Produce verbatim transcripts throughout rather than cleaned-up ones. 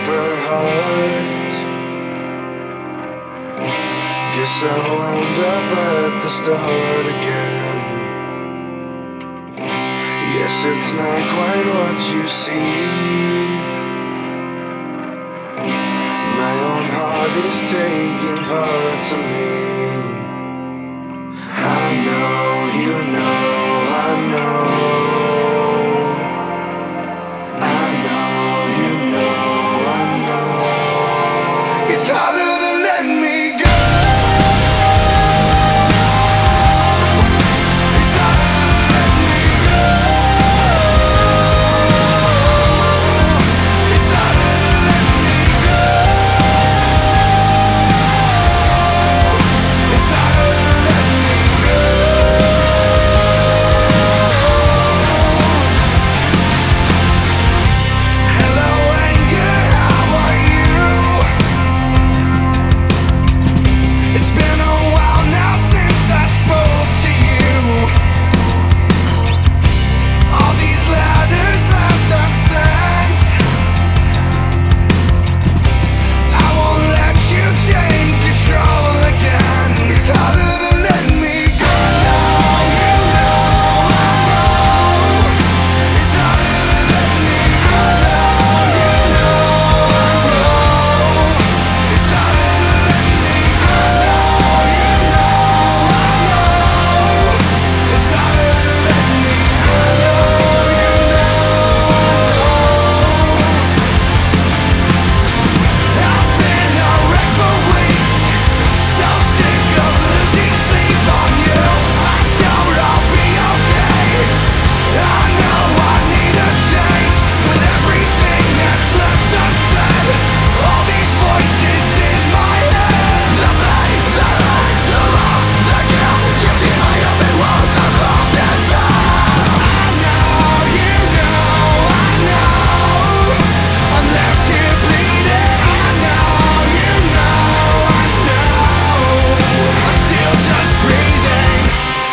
paper heart. Guess I wound up at the start again. Yes, it's not quite what you see. My own heart is taking parts of me. I know, you know, I know. I know, you know, I know. It's harder to let me go. It's harder to let me go. It's harder to let me go. It's harder to let me go. Hello anger, how are you? It's been a while now since I spoke to you. All these letters left unsent, I won't let you take control again. It's harder to let me go. You know, I know. It's harder to let me go. You know, I know. It's harder to let me go. You know, I know. It's harder to let me go. You know, I know. I've been a wreck for weeks, so sick of losing sleep on you. I doubt I'll be okay. I know I need a change. With everything that's left unsaid, all these voices in my head, the pain, the hurt, the loss, the guilt, you see my open wounds, I'm locked and found. I know, you know, I know, I'm left here bleeding. I know, you know, I know, I'm still just breathing.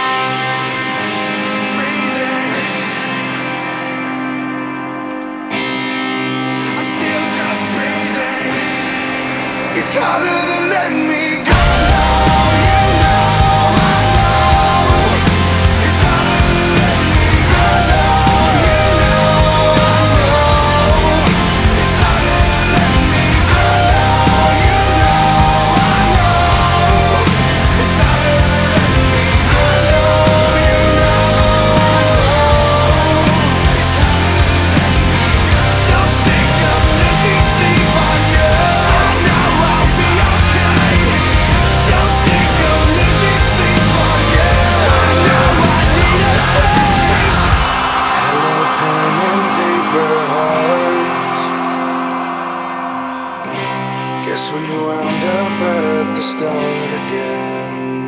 I'm still just breathing. It's harder to let me go. You know, I know. It's harder to let me go. You know, I know. It's harder to let me go. You know, I know. It's harder to let me go. You know, I know. It's harder to let me go. So sick of losing sleep on you. I know I'll be okay. So sick of losing sleep on you. I know I need a change. Hello, pen and paper heart. Guess we wound up at the start again.